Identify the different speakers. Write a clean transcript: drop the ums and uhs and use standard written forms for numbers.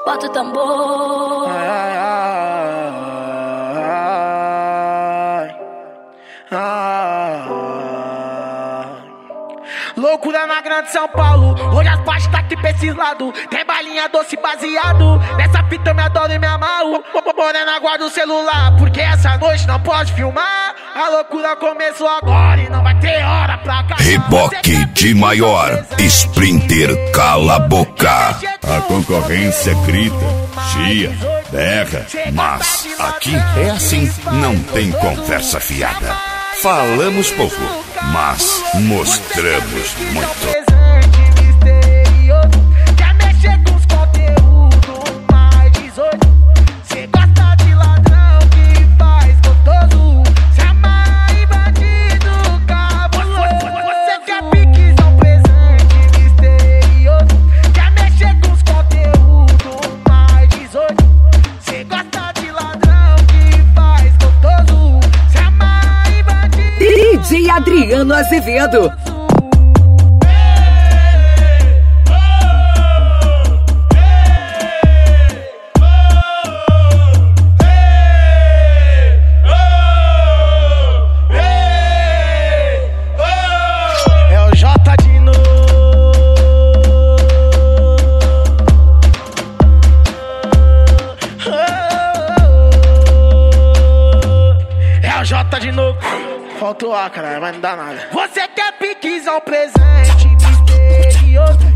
Speaker 1: Bota o tambor.
Speaker 2: Ai, ai, ai, ai. Loucura na grande São Paulo. Hoje as partes tá aqui pra esses lados. Tem balinha doce baseado. Nessa fita eu me adoro e me amarro. Morena, guarda o celular, porque essa noite não pode filmar. A loucura começou agora e não vai ter hora pra acabar.
Speaker 3: Reboque de maior, Sprinter cala a boca.
Speaker 4: A concorrência grita, chia, berra,
Speaker 3: Mas aqui é assim, não tem conversa fiada. Falamos pouco, mas mostramos muito.
Speaker 2: Quer mexer com os conteúdos mais 18. Cê gosta de ladrão que faz gostoso. Se amarra em bandido cabuloso. Você quer piquezão presente misterioso. Quer mexer com os conteúdos mais 18. Cê gosta de ladrão que faz gostoso. Se amarra em bandido.
Speaker 5: DJ Adriano Azevedo.
Speaker 2: É o J de novo. É o J de novo. Faltou A, cara, mas não dá nada. Você quer piquezão presente misterioso.